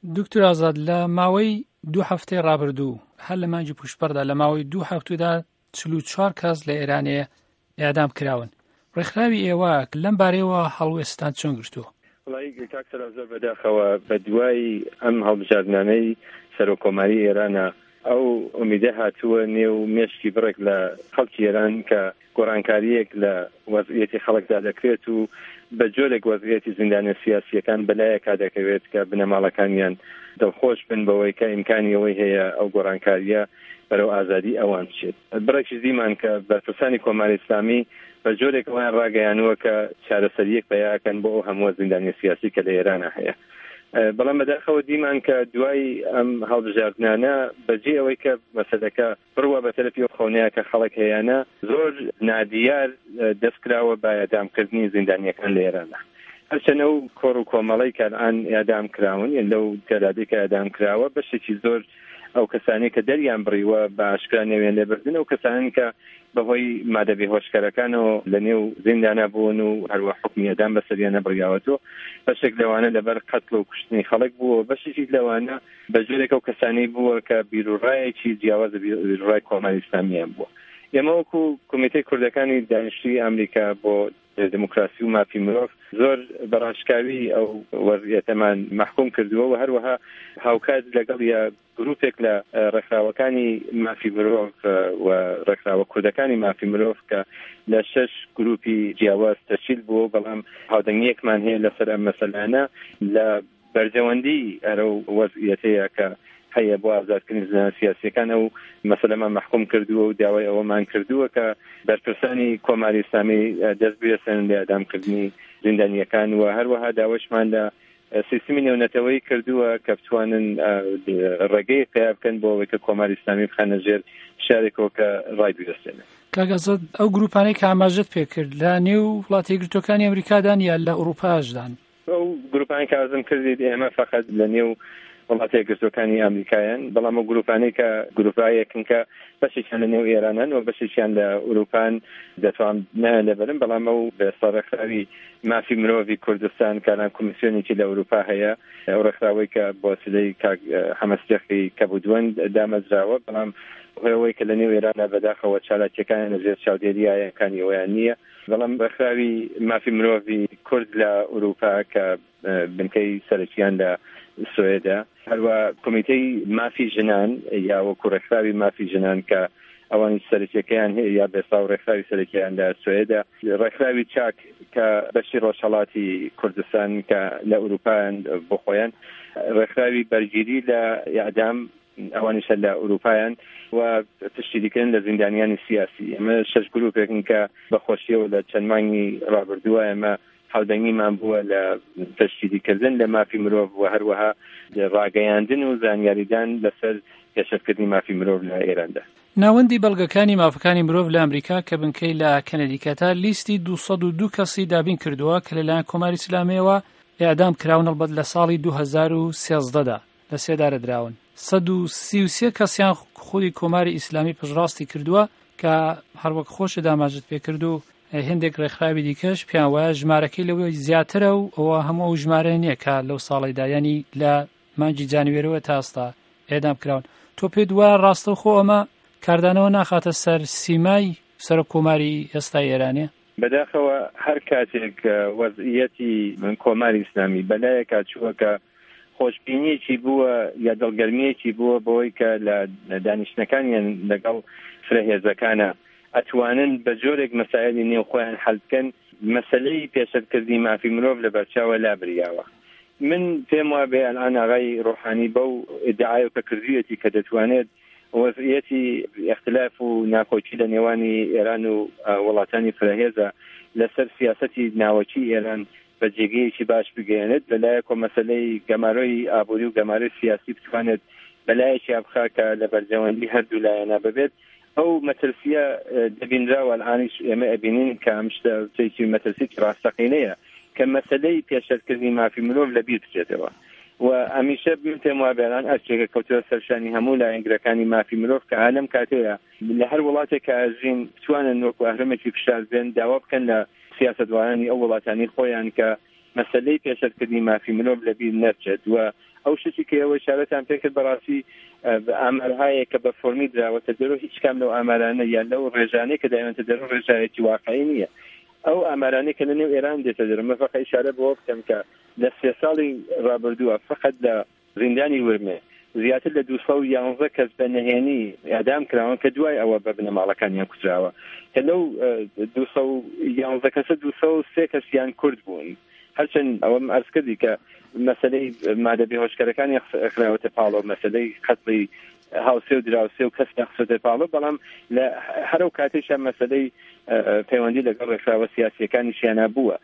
دکتۆر ئازاد لە ماوەی 2 هەفتەی ڕابردوو هەر لە مانگی پوشپەردا لە ماوەی 2 هەفتوودا 44 کەس لە ئێرانەیە ئێعدام کراون. ڕێکخراوی ئێوە لەم بارەیەوە هەڵوێستان چۆن گرتووە؟ وڵی کاکسەر زۆر بەداخەوە بە دوای ئەم هەڵبژاردنانەی سەرۆکۆماری ئێرانە ئەو ئومیدە هاتووە نێو مێشتی بڕێک لە خەڵکی ئێران کە گۆڕانکاریەک لە وەزعیەتی خەڵکدا دەکرێت و بە جۆرێک وەزعیەتی زیندانە سیاسیەکان بەلایەکا دەکەوێت کە بنەماڵەکانیان دڵخۆش بن بەوەی کە ئیمکانی ئەوەی هەیە ئەو گۆڕانکاریە بەرەو ئازادی ئەوان بچێت. بڕێکی دیمان کە بەرپرسانی کۆماری ئیسلامی بە جۆرێک ئەوان ڕاگەیانوە کە چارەسەریەک پیاکەن بۆ ئەو هەموو زیندانە سیاسی کە لە ئێرانە هەیە. بەڵام بەداخەوە دیمان کە دوای ئەم هەڵبژاردنانە بەجێ ئەوەی کە مەسەلەکە بڕوە بە تەرەفی ئەو خەونەیە کە خەڵک هەیەنە زۆر نادیار دەستکراوە بە ئەدامکردنی زیندانیەکان لە ئێرانە. هەرچەنە و کۆڕ و کۆمەڵی کە ئەن ئەدام کراون یان لەو تێلادی کە ئەدام کراوە بەشێکی زۆر ئەو کەسانی کە دەریان بڕیوە بە ئاشکرا نێوێن لێبردن ئەو کەسانی کە بەهۆی مادە بێهۆشکارەکانەوە لە نێو زیندانە بوون و هەروە حکمی ئەدام بەسەریان نەبڕیاوەتەوە. بەشێک لەوانە لەبەر قەتڵ و کوشتنی خەڵک بووە، بەشێکی لەوانە بە جۆرێک ئەو کەسانی بووە کە بیرروڕایەکی جیاوازە بیرروڕای کۆماری ئیسلامیان بووە. ئێمە وەکو کۆمیتەی کوردەکانی دانیشتووی ئەمریکا بۆ دموکراسی و مافی مرۆڤ زۆر بەڕاشکاوی ئەو وەضعیەتەمان محکوم کردووە و هەروەها هاوکات لەگەڵ یا گروپێک لە ڕێکخراوەکانی مافی مرۆڤ و ڕێکخراوە کوردەکانی مافی مرۆڤ کە لە 6 گروپی جیاواز تەشکیل بووە، بەڵام هاودەنگیەکمان هەیە لەسەر ئەم مەسەلانە لە بەرژەوەندی ئەرە وەضعیەتەیە کە هەیە بۆ ئازادکردنی زیندانە سیاسیەکان و مەسەلەمان محکوم کردووە و داوای ئەوەمان کردووە کە بەرپرسانی کۆماری ئیسلامی دەست بێسن لە ئەدامکردنی زیندانیەکان و هەروەها داواشمان لە سیستمی نێونەتەوەی کردووە کە بتوانن ڕێگەی پیا بکەن بۆ ئەوەی کە کۆماری ئیسلامی بخەنە ژێر شارێکەوە کە ڕای بوێستێنێ. کاک ئازاد ئەو گروپانەی کە ئاماژەت پێکرد لە نێو وڵاتی یەکگرتووەکانی ئەمریکادان یا لە ئەوروپاشدان؟ ئەو گروپانی کە ئازم کردید ئێمە فقط لە نێو وڵاتی یەکگرتووەکانی ئەمریکایان، بەڵام ئەو گروپانەی کە گروپایەکن کە بەشێکیان لە نێو ئێرانن و بەشێکیان لە ئەوروپان دەتوان نەبرن، بەڵام ئەو بە ڕێکخراوی مافی مرۆڤی کوردستان کاران کۆمیسیۆنێکی لە ئەوروپا هەیە، ئەو ڕێکخراوەی کە بۆ وسیلەی کاک حەمەستێخی کەبودوەند دامەزراوە، بەڵام هۆیەوەی کە لە نێو ئێرانە بەداخەوە چالاکیەکان لەژێر چاودێریایەکانی ئەویان نییە. بەڵام ڕێکخراوی مافی مرۆڤی کورد لە ئەوروپا کە بنکەی سەرەکیان لە سوێدا، هەروە کۆمیتەی مافی ژنان یا وەکو ڕێکخراوی مافی ژنان کە ئەوانی سەرەکیەکەیان هەیە یا بێسا و ڕێکخراوی سەرەکیان لە سوێدا، ڕێکخراوی چاک کە بەشی ڕۆژهەڵاتی کوردستان کە لە ئەوروپایان بۆ خۆیان، ڕێکخراوی بەرگیری لە ئیعدام ئەوانیش لە ئەوروپایان و تشدیدکردن لە زیندانیانی سیاسی. ئەمە 6 گروپێکن کە بەخۆشیەوە لە چەند مانگی ڕابردووە ئێمە هاودەنگیمان بووە لە تشدیدکردن لە مافی مرۆڤ و هەروەها ڕاگەیاندن و زانیاریدان لەسەر کێشەکردنی مافی مرۆڤ لە ئێراندا. ناوەندی بەڵگەکانی مافەکانی مرۆڤ لە ئەمریکا کە بنکەی لە کەنەدیکەتا لیستی 202 کەسی دابین کردووە کە لەلایەن کۆماری ئیسلامیەوە ئیعدام کراون هەڵبەت لە ساڵی 2013دا لە سێدارە دراون. 133 کەسیان خودی کۆماری ئیسلامی پشتڕاستی کردووە کە هەروەک خۆشە داماژت پێکرد و هەندێک ڕێکخراوی دیکەش پیان وایە ژمارەکەی لەوەی زیاترە و ئەوە هەموو ئەو ژمارە نییە کە لەو ساڵیدا ینی لە مانگی جانیوێرەوە تا ئێستا ئێدام کراون. تۆ پێت وایە ڕاستەوخۆ ئەمە کاردانەوە ناخاتە سەر سیمای سەر کۆماری ئێستای ئێرانێ؟ بەداخەوە هەر کاتێک وەضعیەتی کۆماری ئیسلامی بەلایە کاتچووە کە خۆشببینیەکی بووە یا دڵگەرمیەکی بووە بۆی کە لە دانیشتەکانیان لەگەڵ فرەهێزەکانە ئەتوانن بە جۆرێک مەسایلی نێو خۆیان حەل بکەن، مەسەلەی پێشەرکردنی مافی مرۆڤ لە بەرچاوە لا بریاوە. من پێم وایە بێ ئەلان ئاغای ڕۆحانی بەو ئیدعای و کەکردویەتی کە دەتوانێت وەضعیەتی اختلاف و ناکۆچی لە نێوانی ئێران و وڵاتانی فرەهێزە لەسەر سیاسەتی ناوەکی ئێران بە جێگەیەکی باش بگەێنێت، لەلایەکۆ مەسەلەی گەمارۆی ئابووری و گەمارەی سیاسی بتوانێت بەلایەکی ئابخاکە لە بەرجەوەندی هەردوو لایەنە ببێت. ئەو مەترسیە دەبینراوە ئەلانیش ئێمە ئەبینین کە ئەم شتێکی مەترسیی ڕاستەقینەیە کە مەسەلەی پێشەرکردنی مافی مرۆڤ لەبیر بچێتەوە و ئەمیشە من پێم وایە بێران ئەرچێکە کەوتووە سەرشانی هەموو لایەنگرەکانی مافی مرۆڤ کە عالەم کاتەیە لە هەر وڵاتێک کە ئەژین بتوانن وەکو ئەهرەمێکی فشار بێن داوا بکەن لە سیاسەتوانانی ئەو وڵاتانی خۆیان کە مەسەلەی پێشەرکردنی مافی مرۆڤ لەبیر نەرچێت و ئەو شتی کە ئەوە شارەتان پێکرد بەڕاستی ئامارهایە کە بە فۆرمی دراوەتە دەرەوە هیچ کام لەو ئامارانە یان لەو ڕێژانەی کە دایمەتە دەرەوە ڕێژایەتی واقعی نییە. ئەو ئامارانەی کە لە نێو ئێران دێتە دەرەوە مەفەق ئیشارە بۆ بکەم کە لە 3 ساڵی ڕابردووە فقط لە زیندانی ورمێ زیاتر لە 211 کەس بە نهێنی ئەدام کراون کە دوای ئەوە بە بنەماڵەکانیان کوژراوە کە لەو 211 کەسە 203 کەسیان کورد بوون. هەرچەند ئەوەم عەرز کردی کە مەسەلەی مادە بێهۆشکارەکانی خراوەتە پاڵۆ مەسەلەی قەتڵی هاوسێ و دراوسێ و کەس نەخسەتە پاڵۆ بەڵام لە هەرو کاتێشە مەسەلەی پەیوەندی لەگەڵ ڕێکخراوە سیاسیەکانیشیانە بووە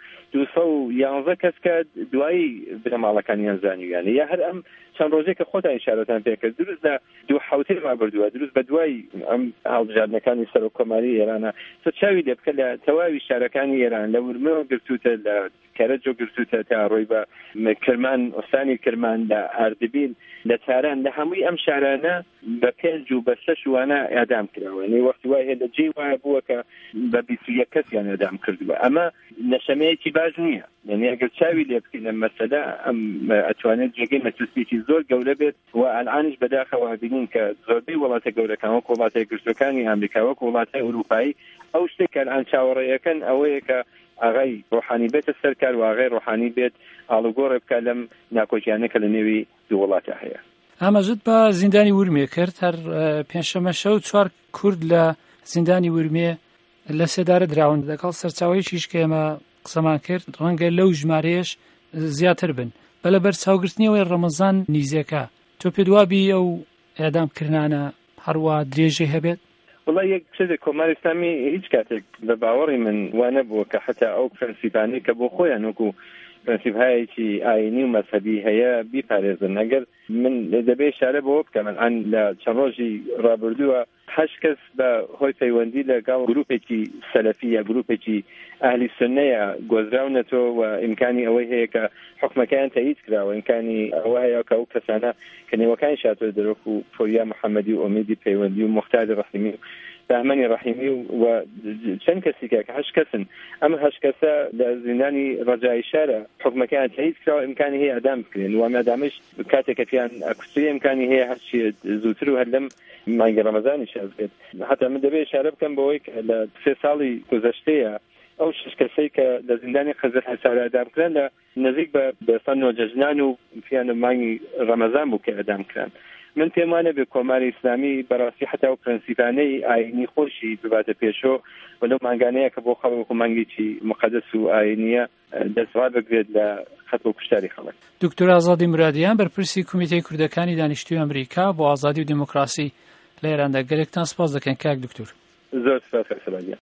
211 کەس کە دوایی بنەماڵەکانیان زانیویانە یا هەر ئەم چەند ڕۆژێک کە خۆتان ئیشارەتان پێکرد دروست لە 2 حوتێ ڕابردووە دروست بە دوای ئەم هەڵبژاردنەکانی سەرۆکۆماری ئێرانە چاوی لێ بکە لە تەواوی شارەکانی ئێران لە ورمەوە گرتووتە لە کەرەجۆ گرتووتە تا ڕۆی بە کرمان ئۆستانی کرمان لە ئاردبیل لە تاران لە هەمووی ئەم شارانە بە 5 و بە 6 وانە ئەدام کراوە نی وەختی وای هێ لە جێ وایە بووە کە بە 21 کەسیان ئەدام کردووە ئەمە نەشەمەیەکی باش نییە یعنی ئەگەر چاوی لێ بکەین لە مەسەلە ئەم ئەتوانێت جێگەی مەترسیی زۆر گەورە بێت و ئەلعانش بەداخەوە بینین کە زۆربەی وڵاتە گەورەکان وەک وڵاتە گرتوەکانی ئەمریکا وەک وڵاتە ئەوروپایی ئەو شتێک کە ئەن چاوەڕێیەکەن ئەوەیە کە ئاغای ڕۆحانی بێتە سەرکار و ئاغای ڕۆحانی بێت ئاڵوگۆڕێ بکە لەم ناکۆچیانە کە لە نێوی دوو وڵاتە هەیە. ئاماژت بە زیندانی ورمێ کرد هەر پێنجشەممە شەو 4 کورد لە زیندانی ورمێ لە سێدارە دراون لەگەڵ سەرچاوەیەکیش کە ئێمە قسەمان کرد ڕەنگە لەو ژمارەیەش زیاتر بن بەلەبەر چاوگرتنیەوەی ڕەمەزان نیزەکە تۆ پێ دوابی ئەو ئێدامکردانە هەروە درێژەی هەبێت؟ والله یەک شتێک کۆماری ئیسلامی هیچ کاتێک بە باوەڕی من وانە بووە کە حتا ئەو پرەنسیپانەی کە بۆ خۆیان وەکو پرەنسیپهایەکی ئاینی و مەذهبی هەیە بیپارێزن. ئەگەر من دەبێ شارە بۆ بکەم ئەن لە چەند ڕۆژی ڕابردووە 8 کەس بە هۆی پەیوەندی لەگەڵ گروپێکی سەلەفی یا گروپێکی ئاهلی سوننەیە گۆزراونەتەوە و ئیمکانی ئەوەی هەیە کە حکومەکەیان تایید کراوە ئیمکانی ئەوە هەیە کە ئەو کەسانە کە نێوەکانی شاتۆ دەرۆک و فۆریا محەممەدی و ئۆمیدی پەیوەندی و مختاری ڕەحیمی بەهمەنی ڕەحیمی و چەند کەسیکە کە 8 کەسن ئەم 8 کەسە لە زیندانی ڕەجای شارە حکومەکەیان تایید کراوە ئیمکانی هەیە ئەدام بکرێن و ئەدامش کاتێک کە پیان ئەکوسری ئیمکانی هەیە هەرچی زووتر و هەر لەم مانگی ڕەمەزانی شاز بێت. حتا من دەبێت اشارە بکەم بەوەی کە لە 3 ساڵی گذشتەیە ئەو 6 کەسەی کە لە زیندانی خەزر حەسارە ئەدامکران لە نزیک بە سەنۆ جەژنان و پیانە مانگی ڕەمەزان بوو کە ئەدامکران. من پێم وانە بێ کۆماری ئیسلامی بەڕاستی حتا و پرەنسیپانەی ئاینی خۆشی بباتە پێشۆ و لەو مانگانەیە کە بۆ خەڵک مانگێکی مقدس و ئاینیە دەستڕاد بگرێت لە خەت و کوشتاری خەڵک. دکتۆر ئازادی مرادیان بەرپرسی کۆمیتەی کوردەکانی دانیشتووی ئەمریکا بۆ ئازادی و دیموکراسی لە ئێراندا گەلێکتان سپاس دەکەن کاک دکتۆر. زۆر سپاس.